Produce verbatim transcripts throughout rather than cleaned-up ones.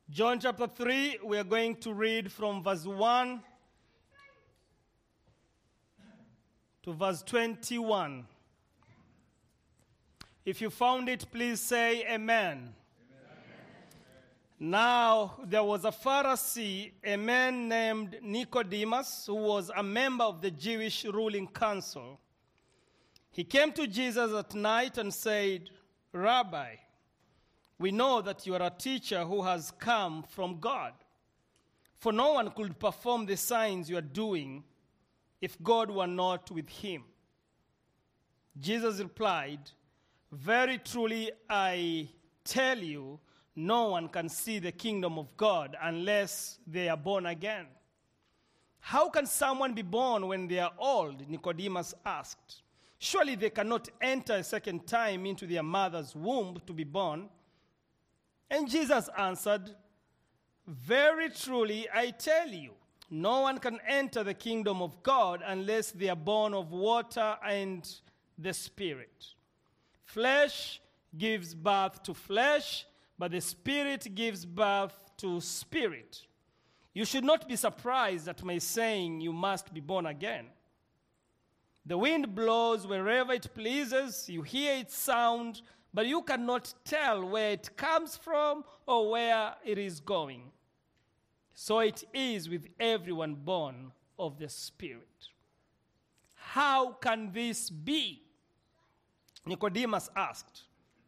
John chapter three, we are going to read from verse one to verse twenty-one. If you found it, please say amen. Now, there was a Pharisee, a man named Nicodemus, who was a member of the Jewish ruling council. He came to Jesus at night and said, "Rabbi, we know that you are a teacher who has come from God. For no one could perform the signs you are doing if God were not with him." Jesus replied, "Very truly I tell you, no one can see the kingdom of God unless they are born again." "How can someone be born when they are old?" Nicodemus asked. "Surely they cannot enter a second time into their mother's womb to be born." And Jesus answered, "Very truly I tell you, no one can enter the kingdom of God unless they are born of water and the Spirit. Flesh gives birth to flesh, but the Spirit gives birth to spirit. You should not be surprised at my saying you must be born again. The wind blows wherever it pleases. You hear its sound, but you cannot tell where it comes from or where it is going. So it is with everyone born of the Spirit." "How can this be?" Nicodemus asked.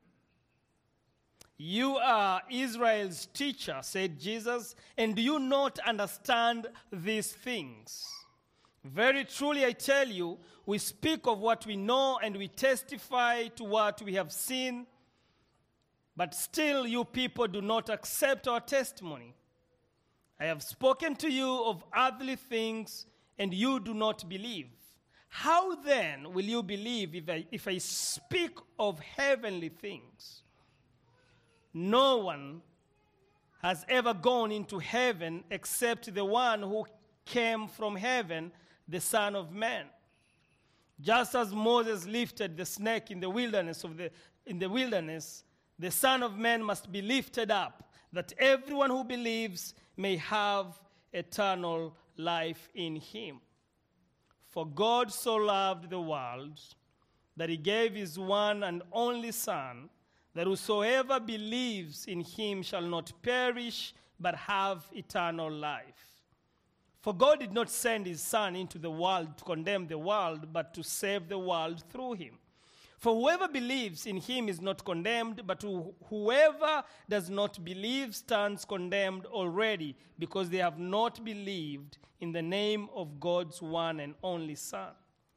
"You are Israel's teacher," said Jesus, "and do you not understand these things? Very truly I tell you, we speak of what we know and we testify to what we have seen, but still you people do not accept our testimony. I have spoken to you of earthly things, and you do not believe. How then will you believe if I, if I speak of heavenly things? No one has ever gone into heaven except the one who came from heaven, the Son of Man. Just as Moses lifted the snake in the wilderness of the in the wilderness, the Son of Man must be lifted up, that everyone who believes may have eternal life in him. For God so loved the world that he gave his one and only Son, that whosoever believes in him shall not perish, but have eternal life. For God did not send his Son into the world to condemn the world, but to save the world through him. For whoever believes in him is not condemned, but who- whoever does not believe stands condemned already, because they have not believed in the name of God's one and only Son.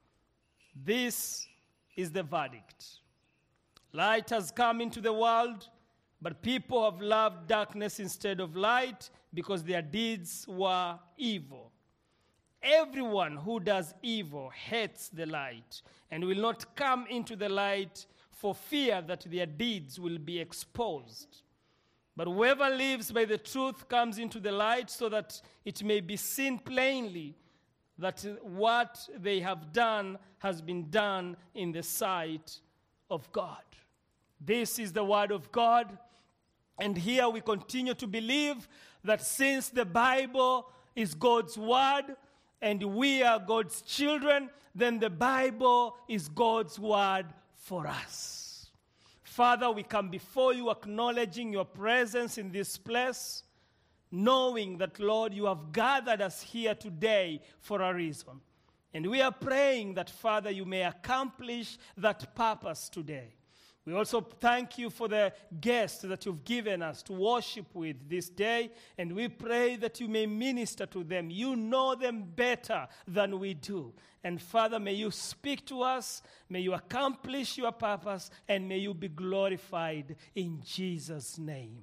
This is the verdict. Light has come into the world, but people have loved darkness instead of light, because their deeds were evil. Everyone who does evil hates the light and will not come into the light for fear that their deeds will be exposed. But whoever lives by the truth comes into the light, so that it may be seen plainly that what they have done has been done in the sight of God." This is the word of God. And here we continue to believe that since the Bible is God's word and we are God's children, then the Bible is God's word for us. Father, we come before you acknowledging your presence in this place, knowing that, Lord, you have gathered us here today for a reason. And we are praying that, Father, you may accomplish that purpose today. We also thank you for the guests that you've given us to worship with this day, and we pray that you may minister to them. You know them better than we do. And Father, may you speak to us, may you accomplish your purpose, and may you be glorified in Jesus' name.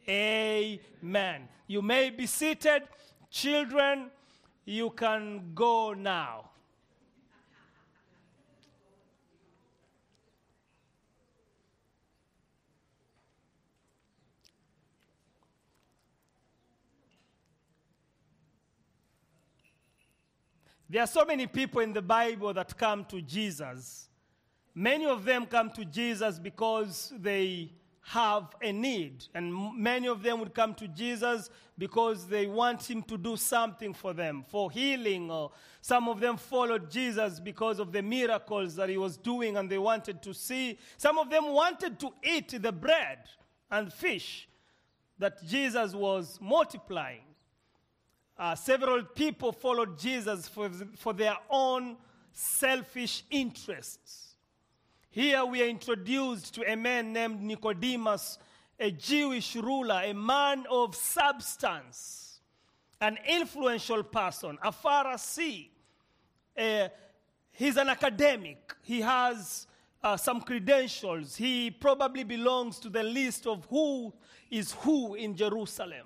Amen. You may be seated. Children, you can go now. There are so many people in the Bible that come to Jesus. Many of them come to Jesus because they have a need. And m- many of them would come to Jesus because they want him to do something for them, for healing. Or some of them followed Jesus because of the miracles that he was doing and they wanted to see. Some of them wanted to eat the bread and fish that Jesus was multiplying. Uh, several people followed Jesus for, for their own selfish interests. Here we are introduced to a man named Nicodemus, a Jewish ruler, a man of substance, an influential person, a Pharisee. Uh, he's an academic. He has uh, some credentials. He probably belongs to the list of who is who in Jerusalem.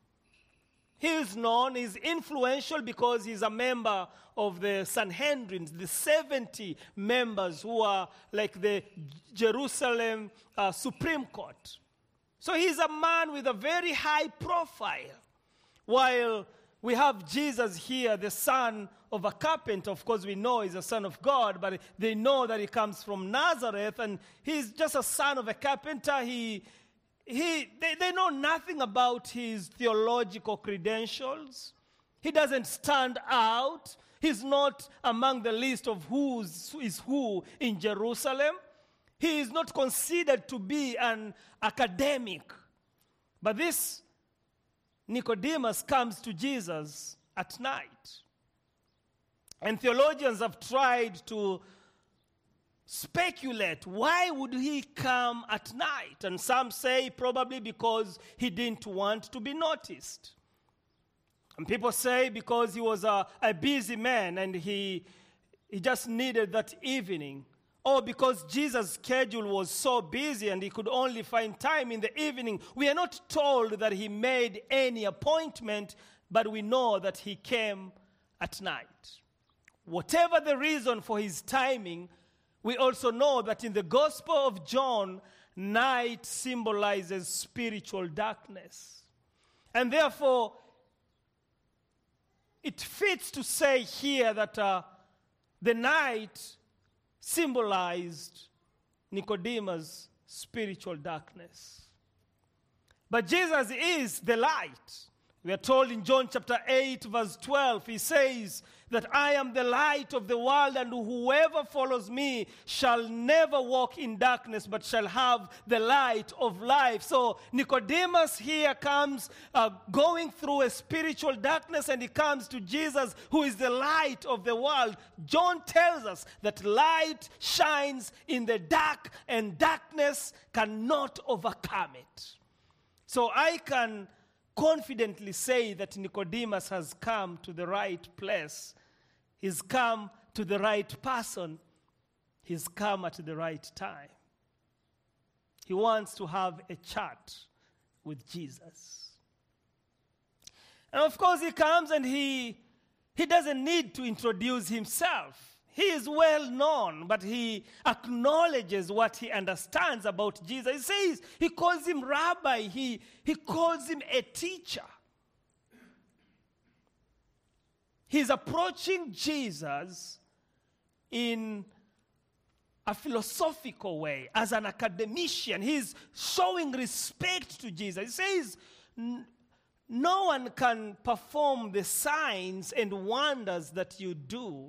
He is known, he's influential because he's a member of the Sanhedrin, the seventy members who are like the Jerusalem uh, Supreme Court. So he's a man with a very high profile. While we have Jesus here, the son of a carpenter. Of course, we know he's a son of God, but they know that he comes from Nazareth, and he's just a son of a carpenter. He He, they, they know nothing about his theological credentials. He doesn't stand out. He's not among the list of who is who in Jerusalem. He is not considered to be an academic. But this Nicodemus comes to Jesus at night. And theologians have tried to speculate, why would he come at night? And some say probably because he didn't want to be noticed. And people say because he was a, a busy man and he, he just needed that evening. Or because Jesus' schedule was so busy and he could only find time in the evening. We are not told that he made any appointment, but we know that he came at night. Whatever the reason for his timing, we also know that in the Gospel of John, night symbolizes spiritual darkness. And therefore, it fits to say here that uh, the night symbolized Nicodemus' spiritual darkness. But Jesus is the light. We are told in John chapter eight, verse twelve, he says that I am the light of the world, and whoever follows me shall never walk in darkness, but shall have the light of life. So Nicodemus here comes uh, going through a spiritual darkness, and he comes to Jesus, who is the light of the world. John tells us that light shines in the dark, and darkness cannot overcome it. So I can confidently say that Nicodemus has come to the right place. He's come to the right person. He's come at the right time. He wants to have a chat with Jesus. And of course he comes and he, he doesn't need to introduce himself. He is well known, but he acknowledges what he understands about Jesus. He says, he calls him rabbi, he, he calls him a teacher. He's approaching Jesus in a philosophical way, as an academician. He's showing respect to Jesus. He says, no one can perform the signs and wonders that you do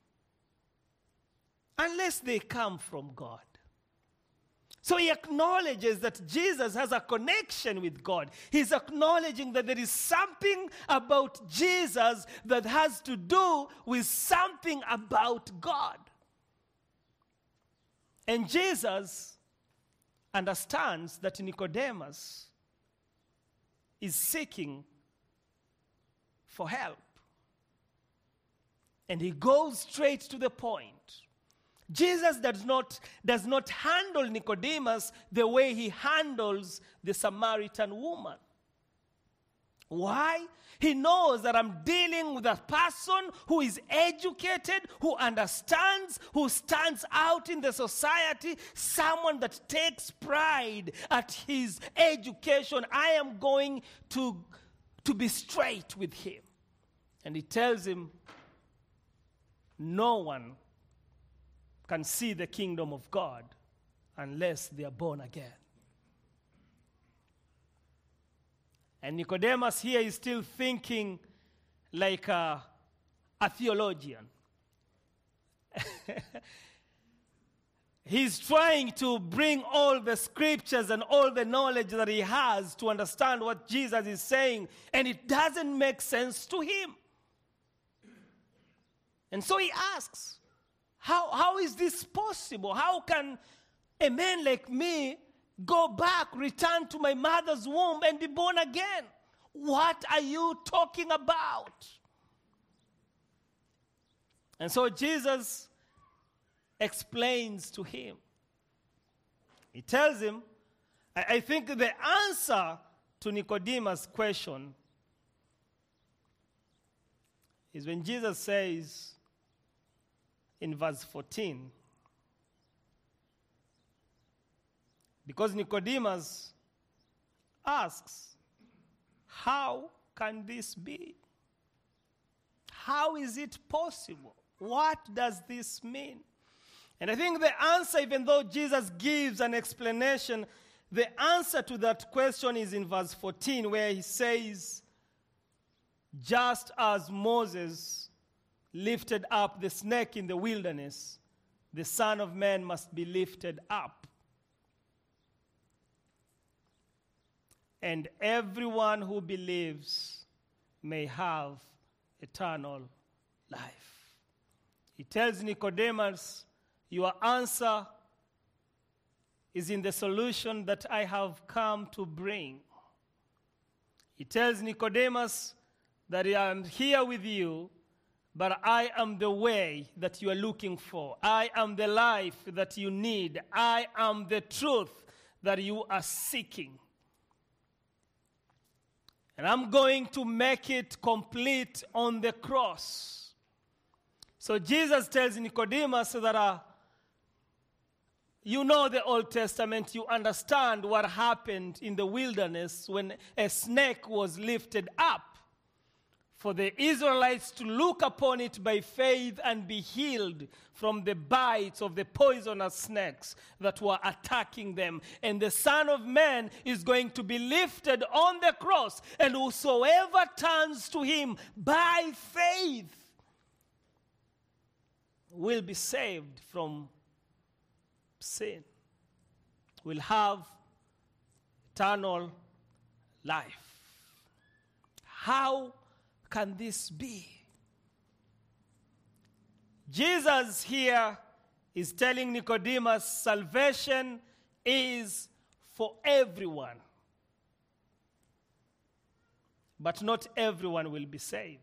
unless they come from God. So he acknowledges that Jesus has a connection with God. He's acknowledging that there is something about Jesus that has to do with something about God. And Jesus understands that Nicodemus is seeking for help. And he goes straight to the point. Jesus does not, does not handle Nicodemus the way he handles the Samaritan woman. Why? He knows that I'm dealing with a person who is educated, who understands, who stands out in the society, someone that takes pride at his education. I am going to, to be straight with him. And he tells him, no one can see the kingdom of God unless they are born again. And Nicodemus here is still thinking like a, a theologian. He's trying to bring all the scriptures and all the knowledge that he has to understand what Jesus is saying, and it doesn't make sense to him. And so he asks, how, how is this possible? How can a man like me go back, return to my mother's womb, and be born again? What are you talking about? And so Jesus explains to him. He tells him, I, I think the answer to Nicodemus' question is when Jesus says in verse fourteen, because Nicodemus asks, how can this be? How is it possible? What does this mean? And I think the answer, even though Jesus gives an explanation, the answer to that question is in verse fourteen, where he says, just as Moses lifted up the snake in the wilderness, the Son of Man must be lifted up. And everyone who believes may have eternal life. He tells Nicodemus, your answer is in the solution that I have come to bring. He tells Nicodemus that I am here with you, but I am the way that you are looking for. I am the life that you need. I am the truth that you are seeking. And I'm going to make it complete on the cross. So Jesus tells Nicodemus that uh, you know the Old Testament, you understand what happened in the wilderness when a snake was lifted up for the Israelites to look upon it by faith and be healed from the bites of the poisonous snakes that were attacking them. And the Son of Man is going to be lifted on the cross, and whosoever turns to him by faith will be saved from sin, will have eternal life. How can this be? Jesus here is telling Nicodemus salvation is for everyone. But not everyone will be saved.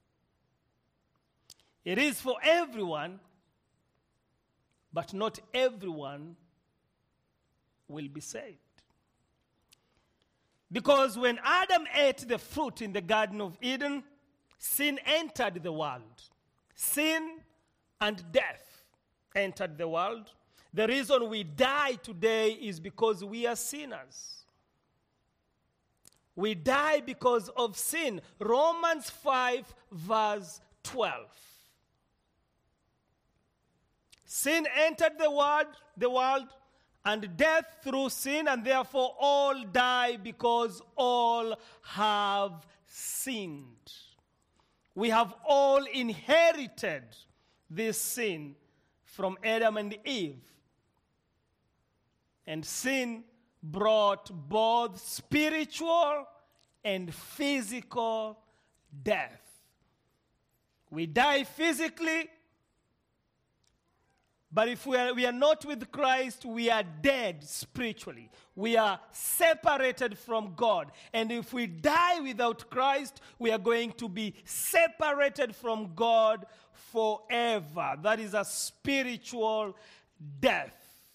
It is for everyone, but not everyone will be saved. Because when Adam ate the fruit in the Garden of Eden, sin entered the world. Sin and death entered the world. The reason we die today is because we are sinners. We die because of sin. Romans five, verse twelve. Sin entered the world, the world, and death through sin, and therefore all die because all have sinned. We have all inherited this sin from Adam and Eve. And sin brought both spiritual and physical death. We die physically, but if we are, we are not with Christ, we are dead spiritually. We are separated from God. And if we die without Christ, we are going to be separated from God forever. That is a spiritual death.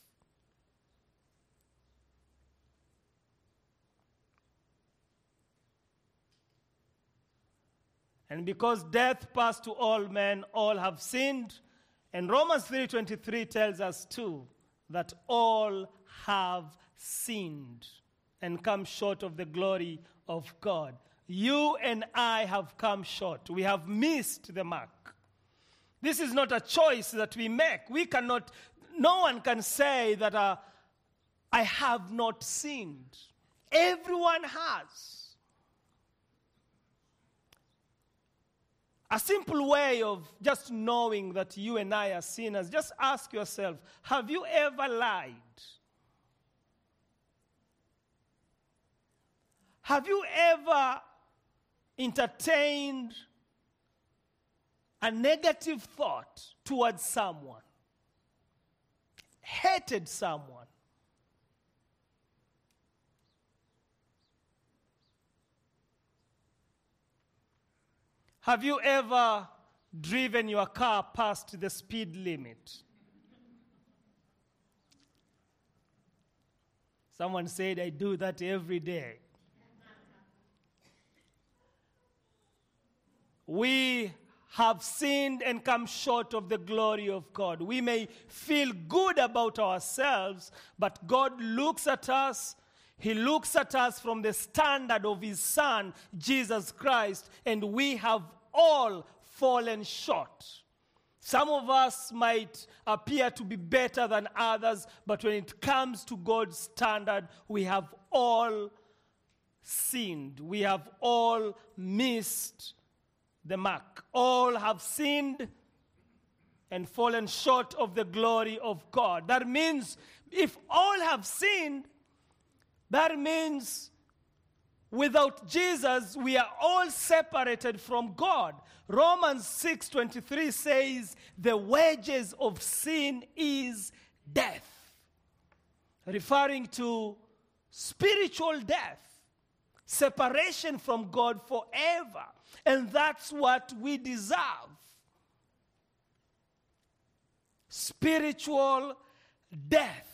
And because death passed to all men, all have sinned. And Romans three twenty-three tells us too that all have sinned and come short of the glory of God. You and I have come short. We have missed the mark. This is not a choice that we make. We cannot, no one can say that uh, I have not sinned. Everyone has. A simple way of just knowing that you and I are sinners, just ask yourself, have you ever lied? Have you ever entertained a negative thought towards someone? Hated someone? Have you ever driven your car past the speed limit? Someone said, I do that every day. We have sinned and come short of the glory of God. We may feel good about ourselves, but God looks at us. He looks at us from the standard of his Son, Jesus Christ, and we have all fallen short. Some of us might appear to be better than others, but when it comes to God's standard, we have all sinned. We have all missed the mark. All have sinned and fallen short of the glory of God. That means if all have sinned, that means without Jesus, we are all separated from God. Romans six twenty-three says, the wages of sin is death. Referring to spiritual death. Separation from God forever. And that's what we deserve. Spiritual death.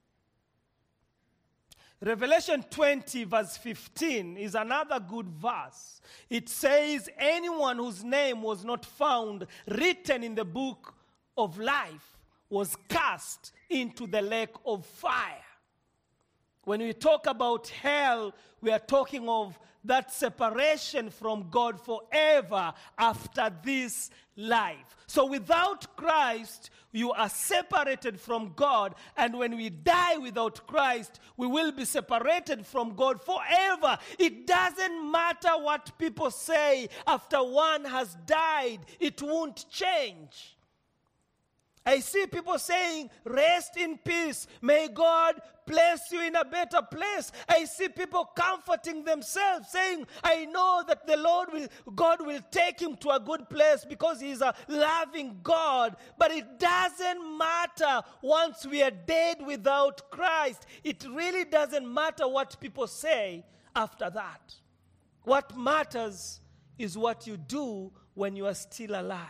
Revelation twenty verse fifteen is another good verse. It says, anyone whose name was not found written in the book of life was cast into the lake of fire. When we talk about hell, we are talking of that separation from God forever after this life. So without Christ, you are separated from God. And when we die without Christ, we will be separated from God forever. It doesn't matter what people say after one has died. It won't change. I see people saying, rest in peace. May God place you in a better place. I see people comforting themselves, saying, I know that the Lord will, God will take him to a good place because he's a loving God. But it doesn't matter once we are dead without Christ. It really doesn't matter what people say after that. What matters is what you do when you are still alive.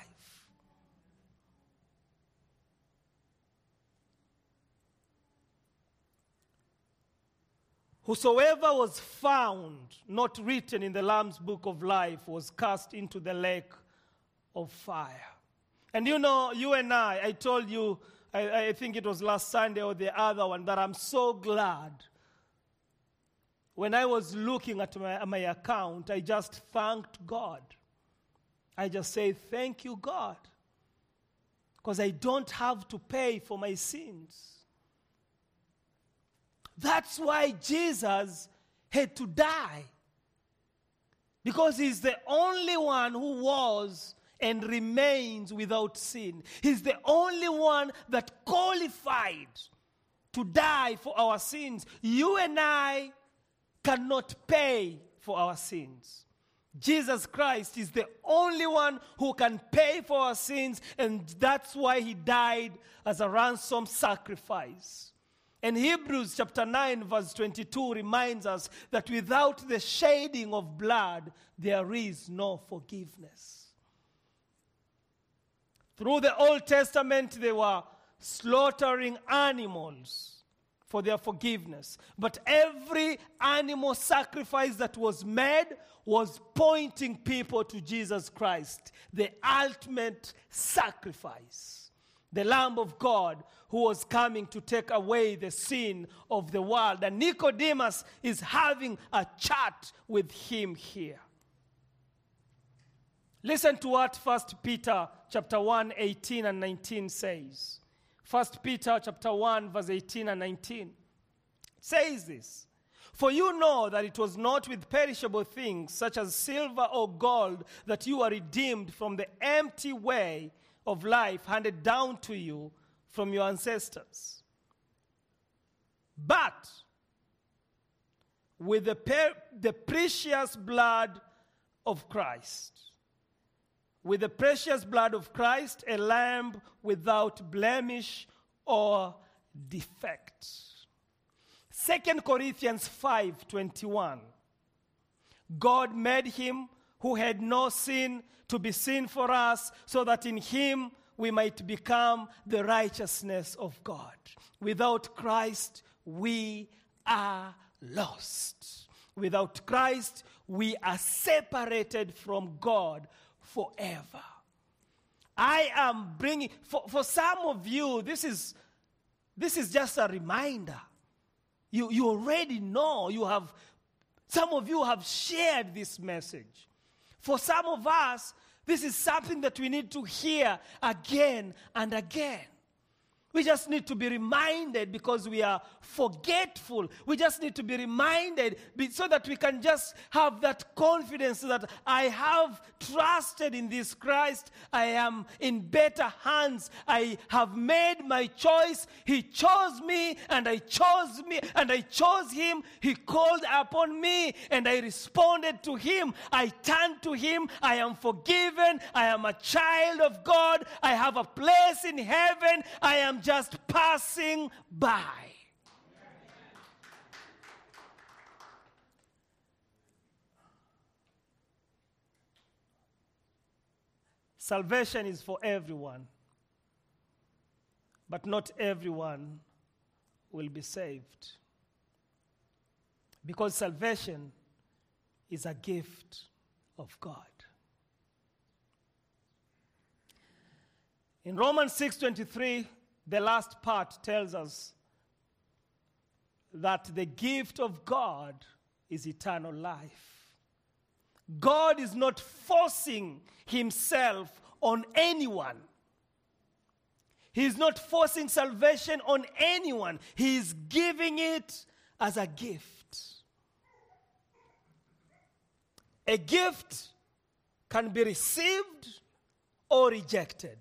Whosoever was found not written in the Lamb's book of life was cast into the lake of fire. And you know, you and I, I told you, I, I think it was last Sunday or the other one, that I'm so glad. When I was looking at my, my account, I just thanked God. I just say, thank you, God. Because I don't have to pay for my sins. That's why Jesus had to die. Because he's the only one who was and remains without sin. He's the only one that qualified to die for our sins. You and I cannot pay for our sins. Jesus Christ is the only one who can pay for our sins, and that's why he died as a ransom sacrifice. And Hebrews chapter nine verse twenty-two reminds us that without the shedding of blood, there is no forgiveness. Through the Old Testament, they were slaughtering animals for their forgiveness. But every animal sacrifice that was made was pointing people to Jesus Christ, the ultimate sacrifice. The Lamb of God who was coming to take away the sin of the world. And Nicodemus is having a chat with him here. Listen to what First Peter chapter one, eighteen and nineteen says. First Peter chapter one, verse eighteen and nineteen. It says this. For you know that it was not with perishable things, such as silver or gold, that you are redeemed from the empty way of life handed down to you from your ancestors. But with the, per- the precious blood of Christ, with the precious blood of Christ, a lamb without blemish or defect. Second Corinthians five twenty-one. God made him who had no sin to be sin for us, so that in him we might become the righteousness of God. Without Christ, we are lost. Without Christ, we are separated from God forever. I am bringing, for, for some of you, this is, this is just a reminder. You, you already know, you have, some of you have shared this message. For some of us, this is something that we need to hear again and again. We just need to be reminded because we are forgetful. We just need to be reminded so that we can just have that confidence that I have trusted in this Christ. I am in better hands. I have made my choice. He chose me and I chose me and I chose him. He called upon me and I responded to him. I turned to him. I am forgiven. I am a child of God. I have a place in heaven. I am just passing by. Salvation is for everyone, but not everyone will be saved. Because salvation is a gift of God. In Romans six twenty-three, the last part tells us that the gift of God is eternal life. God is not forcing himself on anyone. He is not forcing salvation on anyone. He is giving it as a gift. A gift can be received or rejected.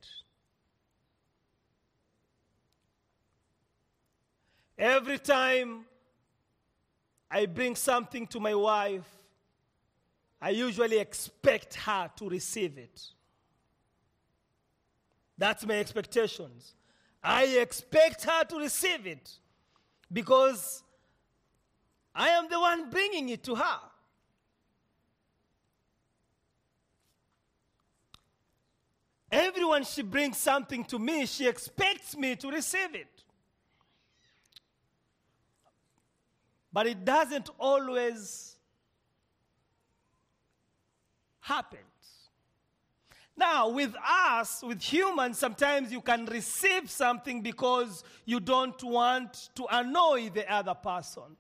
Every time I bring something to my wife, I usually expect her to receive it. That's my expectations. I expect her to receive it because I am the one bringing it to her. Everyone she brings something to me, she expects me to receive it. But it doesn't always happen. Now, with us, with humans, sometimes you can receive something because you don't want to annoy the other person.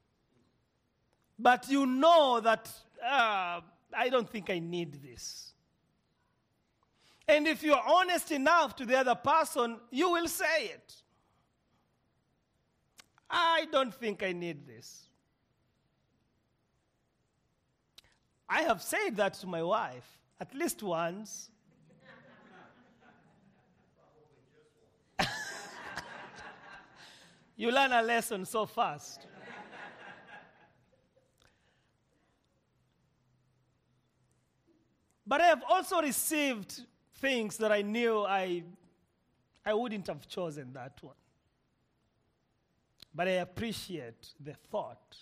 But you know that, uh, I don't think I need this. And if you're honest enough to the other person, you will say it. I don't think I need this. I have said that to my wife at least once. You learn a lesson so fast. But I have also received things that I knew I, I wouldn't have chosen that one. But I appreciate the thought.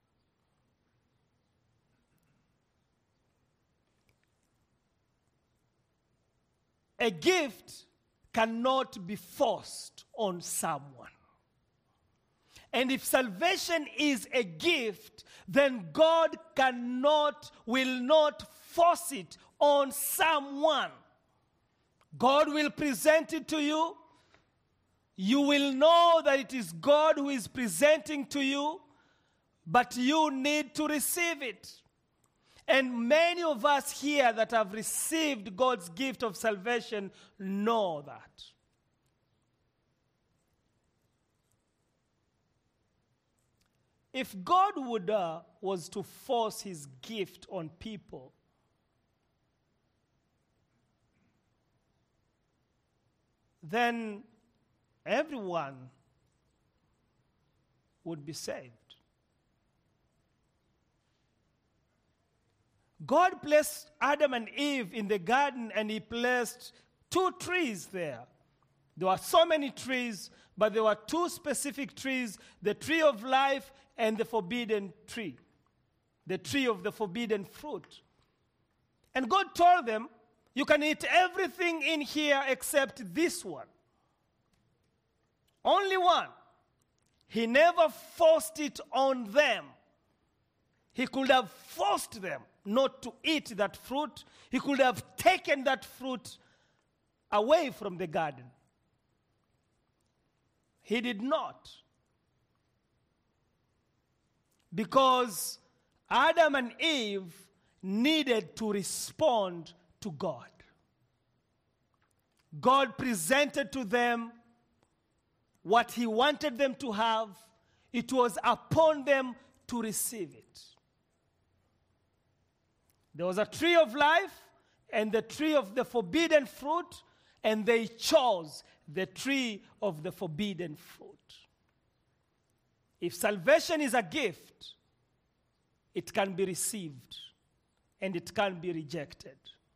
A gift cannot be forced on someone. And if salvation is a gift, then God cannot, will not force it on someone. God will present it to you. You will know that it is God who is presenting to you, but you need to receive it. And many of us here that have received God's gift of salvation know that. if God would uh, was to force his gift on people, then everyone would be saved. God placed Adam and Eve in the garden, and he placed two trees there. There were so many trees, but there were two specific trees, the tree of life and the forbidden tree, the tree of the forbidden fruit. And God told them, you can eat everything in here except this one. Only one. He never forced it on them. He could have forced them not to eat that fruit. He could have taken that fruit away from the garden. He did not. Because Adam and Eve needed to respond to God. God presented to them what he wanted them to have. It was upon them to receive it. There was a tree of life and the tree of the forbidden fruit, and they chose the tree of the forbidden fruit. If salvation is a gift, it can be received and it can be rejected.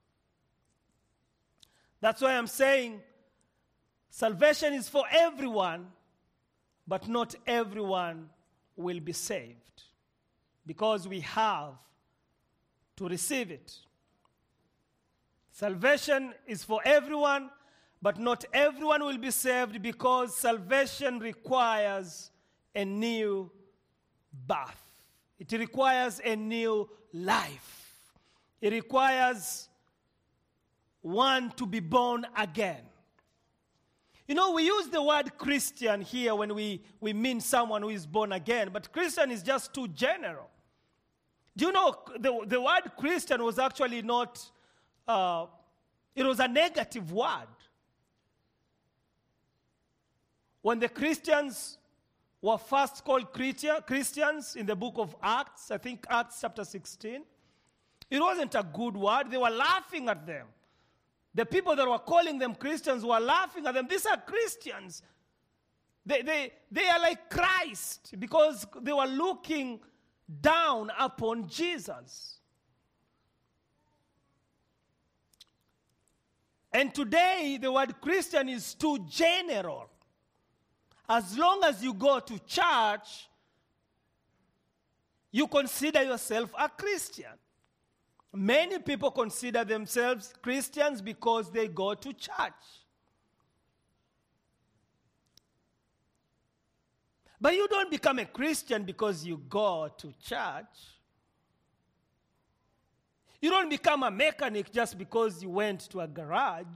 That's why I'm saying salvation is for everyone, but not everyone will be saved, because we have to receive it. Salvation is for everyone, but not everyone will be saved, because salvation requires a new birth. It requires a new life. It requires one to be born again. You know, we use the word Christian here when we, we mean someone who is born again, but Christian is just too general. Do you know the, the word Christian was actually not, uh, it was a negative word. When the Christians were first called Christians in the book of Acts, I think Acts chapter sixteen, it wasn't a good word. They were laughing at them. The people that were calling them Christians were laughing at them. These are Christians. They, they, they are like Christ, because they were looking down upon Jesus. And today, the word Christian is too general. As long as you go to church, you consider yourself a Christian. Many people consider themselves Christians because they go to church. But you don't become a Christian because you go to church. You don't become a mechanic just because you went to a garage.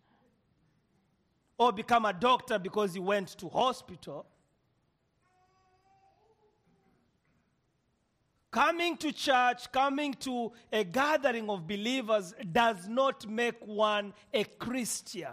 Or become a doctor because you went to hospital. Coming to church, coming to a gathering of believers does not make one a Christian.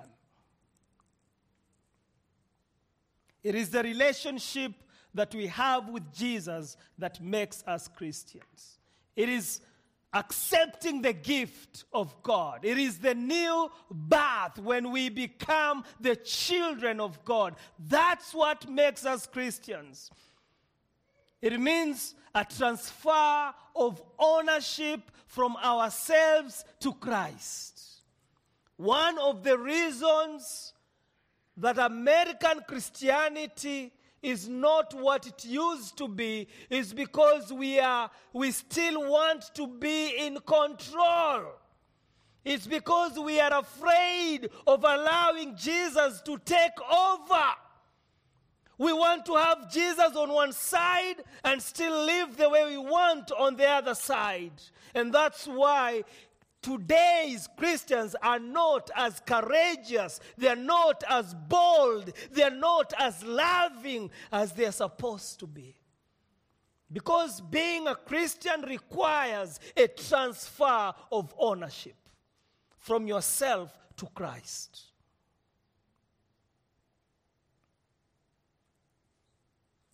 It is the relationship that we have with Jesus that makes us Christians. It is accepting the gift of God. It is the new birth when we become the children of God. That's what makes us Christians. It means a transfer of ownership from ourselves to Christ. One of the reasons that American Christianity is not what it used to be is because we are we still want to be in control. It's because we are afraid of allowing Jesus to take over. We want to have Jesus on one side and still live the way we want on the other side. And that's why today's Christians are not as courageous, they're not as bold, they're not as loving as they're supposed to be. Because being a Christian requires a transfer of ownership from yourself to Christ.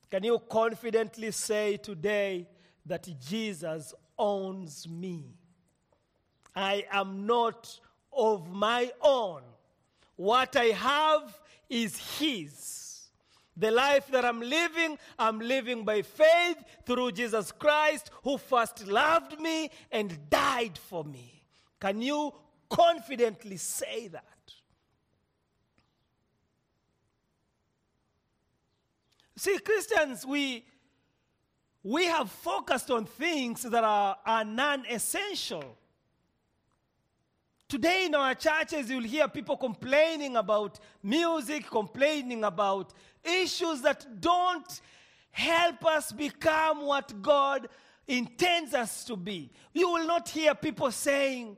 Can you confidently say today that Jesus owns me? I am not of my own. What I have is His. The life that I'm living, I'm living by faith through Jesus Christ, who first loved me and died for me. Can you confidently say that? See, Christians, we, we have focused on things that are, are non-essential. Today in our churches, you'll hear people complaining about music, complaining about issues that don't help us become what God intends us to be. You will not hear people saying,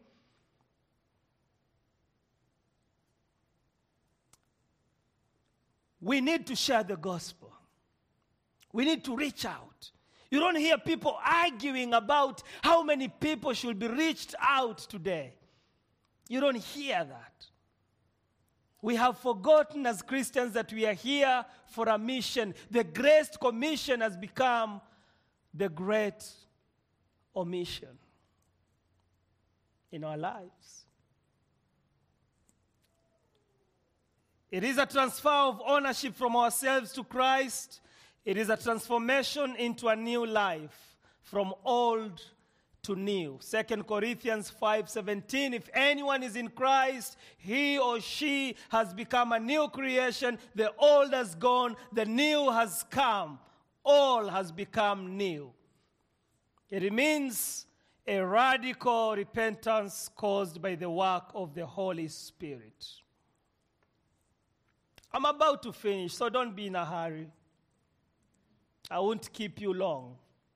we need to share the gospel. We need to reach out. You don't hear people arguing about how many people should be reached out today. You don't hear that. We have forgotten as Christians that we are here for a mission. The Great Commission has become the great omission in our lives. It is a transfer of ownership from ourselves to Christ. It is a transformation into a new life, from old to new. Second Corinthians five seventeen, if anyone is in Christ, he or she has become a new creation. The old has gone, the new has come. All has become new. It means a radical repentance caused by the work of the Holy Spirit. I'm about to finish, so don't be in a hurry. I won't keep you long.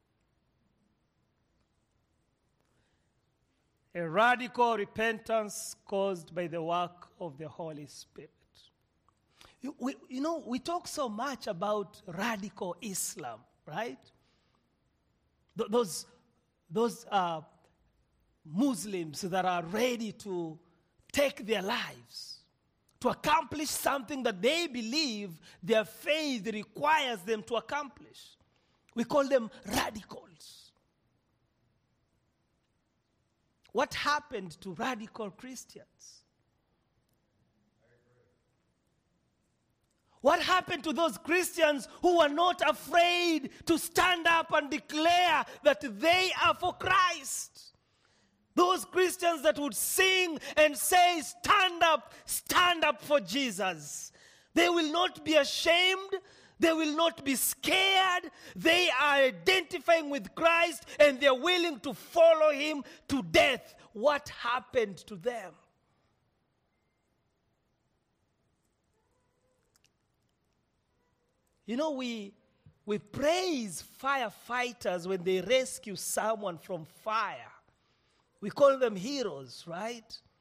A radical repentance caused by the work of the Holy Spirit. You, we, you know, we talk so much about radical Islam, right? Th- those those uh, Muslims that are ready to take their lives to accomplish something that they believe their faith requires them to accomplish. We call them radicals. What happened to radical Christians? What happened to those Christians who were not afraid to stand up and declare that they are for Christ? Those Christians that would sing and say, stand up, stand up for Jesus. They will not be ashamed. They will not be scared. They are identifying with Christ and they're willing to follow Him to death. What happened to them? You know, we, we praise firefighters when they rescue someone from fire. We call them heroes, right?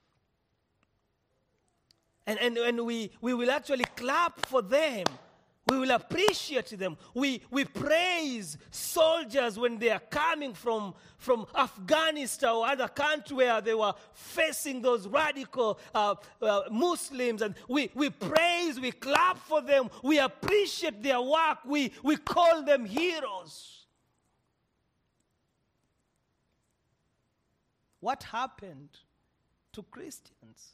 And, and, and we, we will actually clap for them. We will appreciate them. We, we praise soldiers when they are coming from, from Afghanistan or other country where they were facing those radical uh, uh, Muslims. And we, we praise, we clap for them. We appreciate their work. We, we call them heroes. What happened to Christians?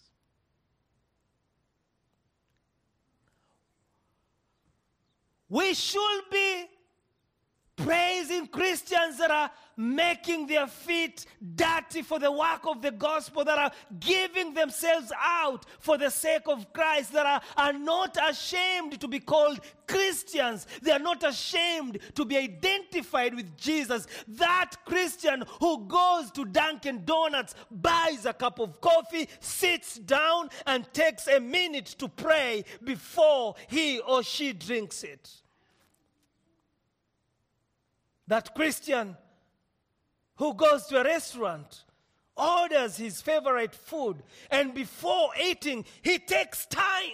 We should be praising Christians that are making their feet dirty for the work of the gospel, that are giving themselves out for the sake of Christ, that are, are not ashamed to be called Christians. They are not ashamed to be identified with Jesus. That Christian who goes to Dunkin' Donuts, buys a cup of coffee, sits down, and takes a minute to pray before he or she drinks it. That Christian who goes to a restaurant, orders his favorite food, and before eating, he takes time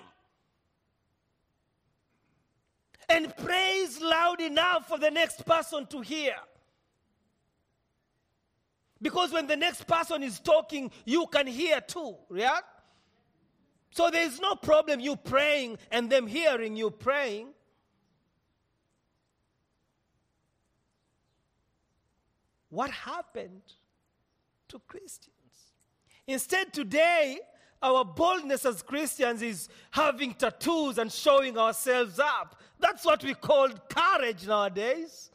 and prays loud enough for the next person to hear. Because when the next person is talking, you can hear too, yeah? So there is no problem you praying and them hearing you praying. what happened to Christians. Instead, today, our boldness as Christians is having tattoos and showing ourselves up. That's what we call courage nowadays.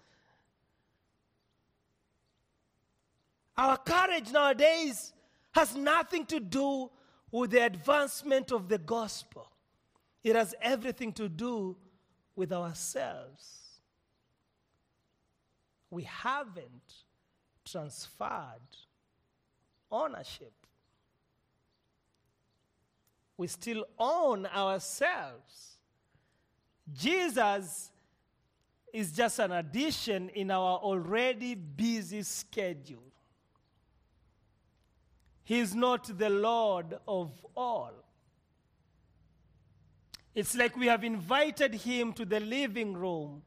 Our courage nowadays has nothing to do with the advancement of the gospel. It has everything to do with ourselves. We haven't transferred ownership. We still own ourselves. Jesus is just an addition in our already busy schedule. He is not the Lord of all. It's like we have invited him to the living room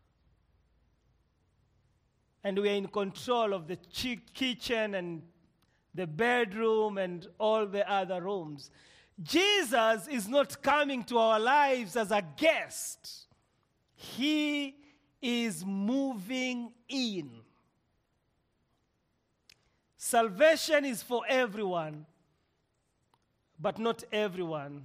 and we are in control of the chi- kitchen and the bedroom and all the other rooms. Jesus is not coming to our lives as a guest. He is moving in. Salvation is for everyone, but not everyone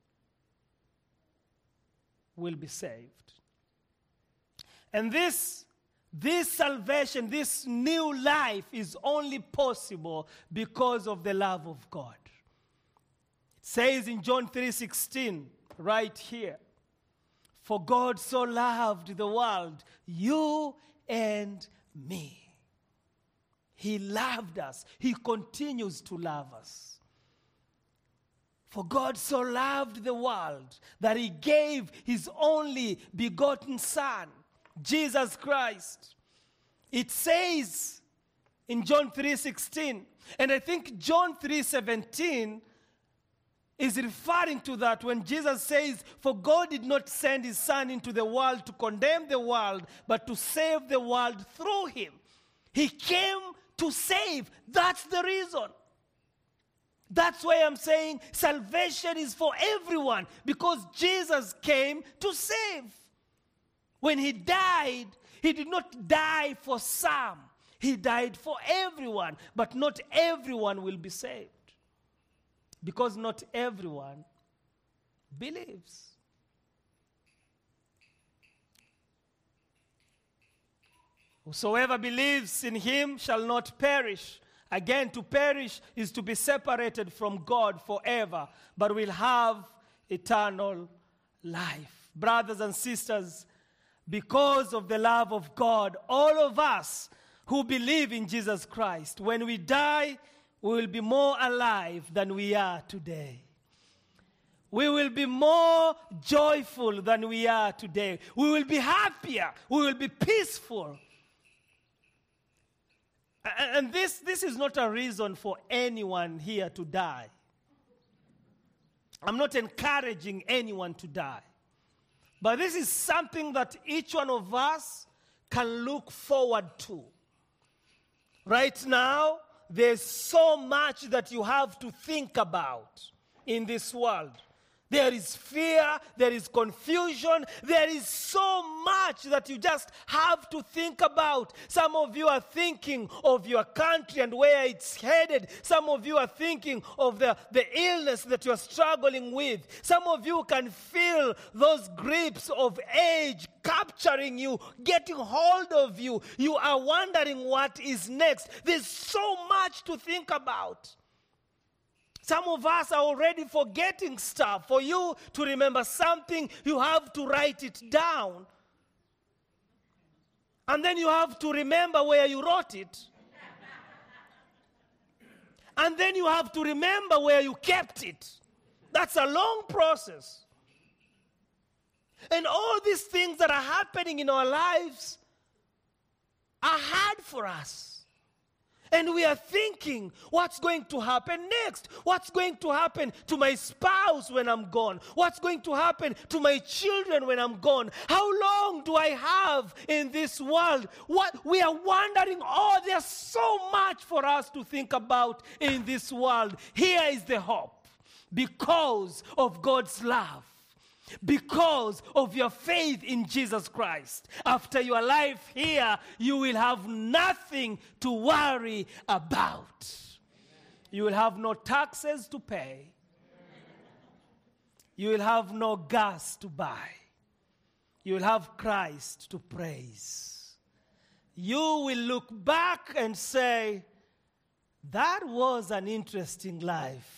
will be saved. And this, this salvation, this new life is only possible because of the love of God. It says in John three sixteen, right here, "For God so loved the world, you and me." He loved us. He continues to love us. For God so loved the world that he gave his only begotten Son, Jesus Christ. It says in John three sixteen, and I think John three seventeen is referring to that when Jesus says, "For God did not send his Son into the world to condemn the world, but to save the world through him." He came to save. That's the reason. That's why I'm saying salvation is for everyone, because Jesus came to save. When he died, he did not die for some. He died for everyone, but not everyone will be saved, because not everyone believes. Whosoever believes in him shall not perish. Again, to perish is to be separated from God forever, but will have eternal life. Brothers and sisters, because of the love of God, all of us who believe in Jesus Christ, when we die, we will be more alive than we are today. We will be more joyful than we are today. We will be happier. We will be peaceful. And this, this is not a reason for anyone here to die. I'm not encouraging anyone to die. But this is something that each one of us can look forward to. Right now, there's so much that you have to think about in this world. There is fear, there is confusion, there is so much that you just have to think about. Some of you are thinking of your country and where it's headed. Some of you are thinking of the, the illness that you're struggling with. Some of you can feel those grips of age capturing you, getting hold of you. You are wondering what is next. There's so much to think about. Some of us are already forgetting stuff. For you to remember something, you have to write it down. And then you have to remember where you wrote it. And then you have to remember where you kept it. That's a long process. And all these things that are happening in our lives are hard for us. And we are thinking, what's going to happen next? What's going to happen to my spouse when I'm gone? What's going to happen to my children when I'm gone? How long do I have in this world? What we are wondering, oh, there's so much for us to think about in this world. Here is the hope. Because of God's love, because of your faith in Jesus Christ. After your life here, you will have nothing to worry about. You will have no taxes to pay. You will have no gas to buy. You will have Christ to praise. You will look back and say, that was an interesting life.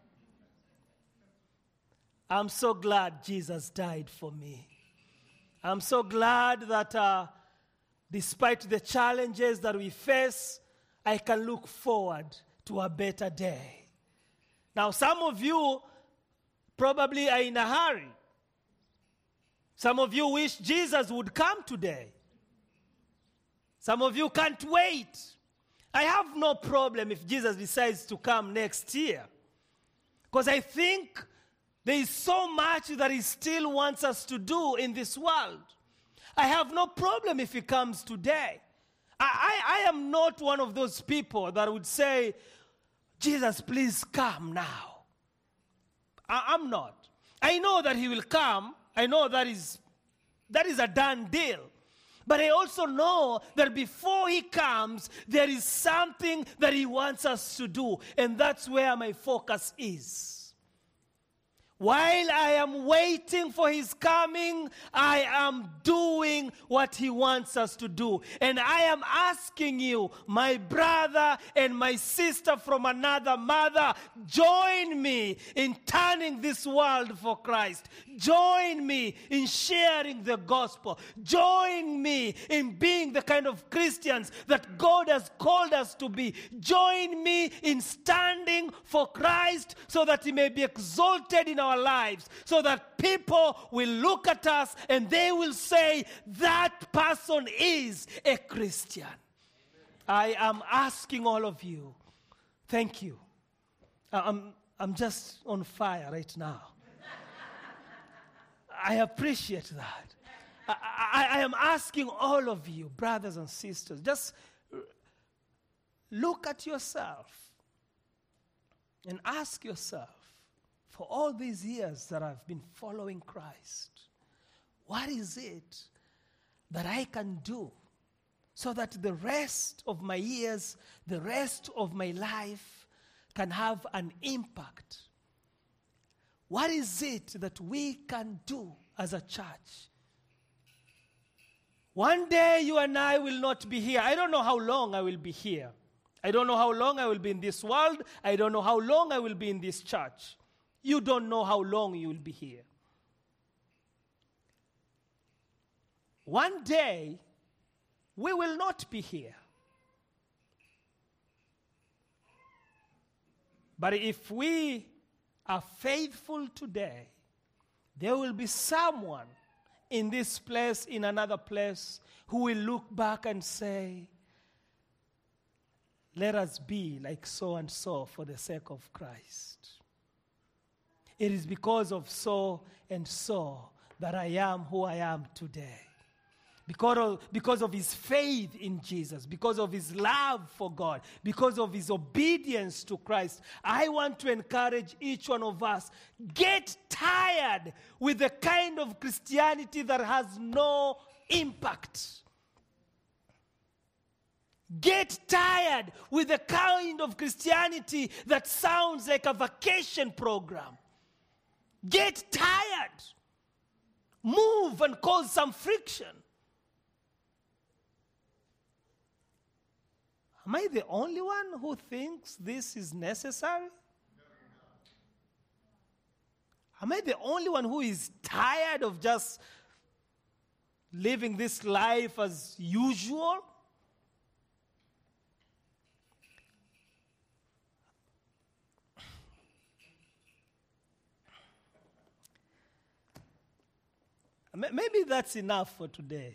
I'm so glad Jesus died for me. I'm so glad that uh, despite the challenges that we face, I can look forward to a better day. Now, some of you probably are in a hurry. Some of you wish Jesus would come today. Some of you can't wait. I have no problem if Jesus decides to come next year, because I think there is so much that he still wants us to do in this world. I have no problem if he comes today. I, I, I am not one of those people that would say, Jesus, please come now. I, I'm not. I know that he will come. I know that is, that is a done deal. But I also know that before he comes, there is something that he wants us to do. And that's where my focus is. While I am waiting for his coming, I am doing what he wants us to do. And I am asking you, my brother and my sister from another mother, join me in turning this world for Christ. Join me in sharing the gospel. Join me in being the kind of Christians that God has called us to be. Join me in standing for Christ so that he may be exalted in our our lives, so that people will look at us and they will say, that person is a Christian. I am asking all of you, thank you. I'm, I'm just on fire right now. I appreciate that. I, I, I am asking all of you, brothers and sisters, just look at yourself and ask yourself, for all these years that I've been following Christ, what is it that I can do so that the rest of my years, the rest of my life can have an impact? What is it that we can do as a church? One day you and I will not be here. I don't know how long I will be here. I don't know how long I will be in this world. I don't know how long I will be in this church. You don't know how long you will be here. One day, we will not be here. But if we are faithful today, there will be someone in this place, in another place, who will look back and say, let us be like so and so for the sake of Christ. It is because of so and so that I am who I am today. Because of, because of his faith in Jesus, because of his love for God, because of his obedience to Christ, I want to encourage each one of us, get tired with the kind of Christianity that has no impact. Get tired with the kind of Christianity that sounds like a vacation program. Get tired. Move and cause some friction. Am I the only one who thinks this is necessary? Am I the only one who is tired of just living this life as usual? Maybe that's enough for today.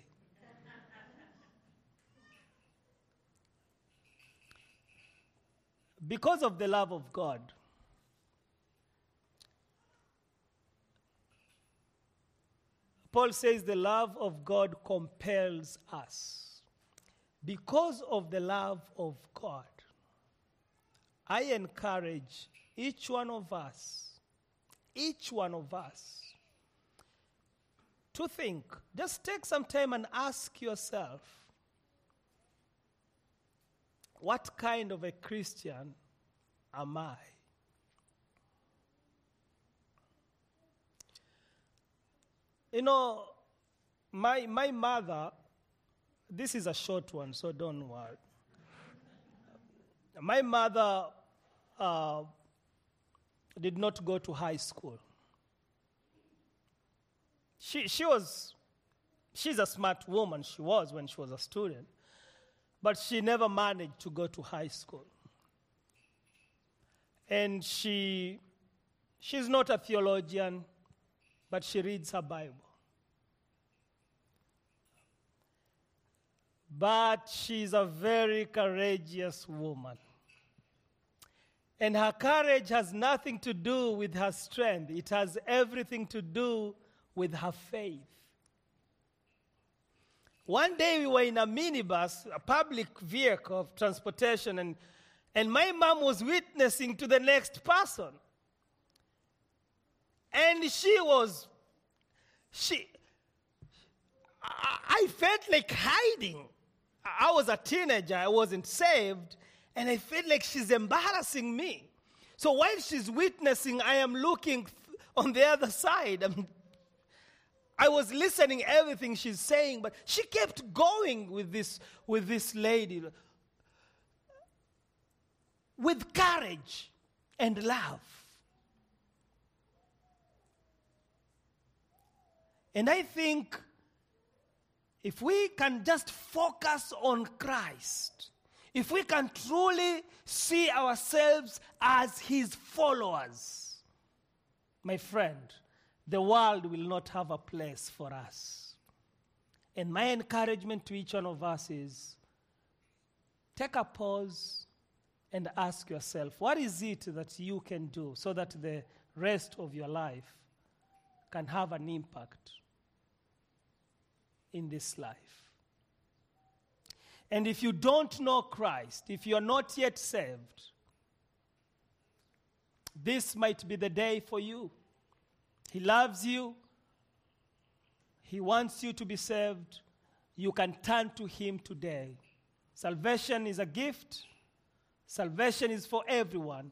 Because of the love of God, Paul says the love of God compels us. Because of the love of God, I encourage each one of us, each one of us, to think. Just take some time and ask yourself, what kind of a Christian am I? You know, my, my mother, this is a short one, so don't worry. My mother uh, did not go to high school. She, she was, she's a smart woman, she was when she was a student, but she never managed to go to high school. And she, she's not a theologian, but she reads her Bible. But she's a very courageous woman. And her courage has nothing to do with her strength. It has everything to do with her faith. One day we were in a minibus, a public vehicle of transportation, and, and my mom was witnessing to the next person. And she was, she, I, I felt like hiding. I was a teenager, I wasn't saved, and I felt like she's embarrassing me. So while she's witnessing, I am looking th- on the other side. I'm, I was listening everything she's saying, but she kept going with this, with this lady with courage and love. And I think if we can just focus on Christ, if we can truly see ourselves as his followers, my friend, the world will not have a place for us. And my encouragement to each one of us is, take a pause and ask yourself, what is it that you can do so that the rest of your life can have an impact in this life? And if you don't know Christ, if you're not yet saved, this might be the day for you. He loves you. He wants you to be saved. You can turn to him today. Salvation is a gift. Salvation is for everyone.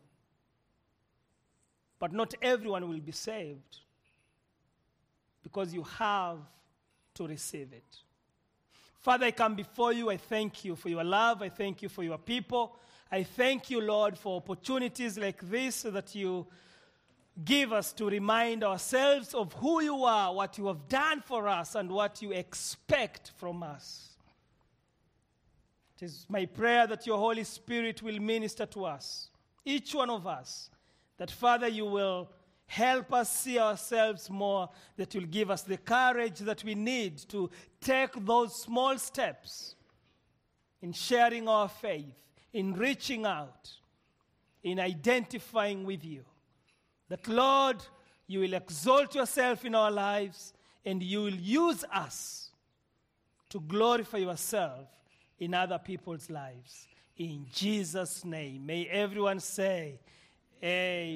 But not everyone will be saved because you have to receive it. Father, I come before you. I thank you for your love. I thank you for your people. I thank you, Lord, for opportunities like this that you give us to remind ourselves of who you are, what you have done for us, and what you expect from us. It is my prayer that your Holy Spirit will minister to us, each one of us, that, Father, you will help us see ourselves more, that you'll give us the courage that we need to take those small steps in sharing our faith, in reaching out, in identifying with you. That, Lord, you will exalt yourself in our lives and you will use us to glorify yourself in other people's lives. In Jesus' name, may everyone say, Amen.